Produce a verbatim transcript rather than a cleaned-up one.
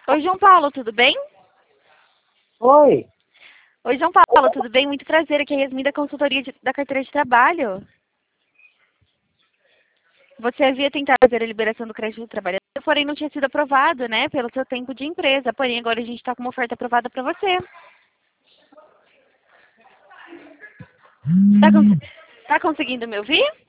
Oi, João Paulo, tudo bem? Oi. Oi, João Paulo, tudo bem? Muito prazer, aqui é a Yasmin da consultoria de- da carteira de trabalho. Você havia tentado fazer a liberação do crédito do trabalhador, porém não tinha sido aprovado, né, pelo seu tempo de empresa. Porém, agora a gente está com uma oferta aprovada para você. Está cons tá conseguindo me ouvir?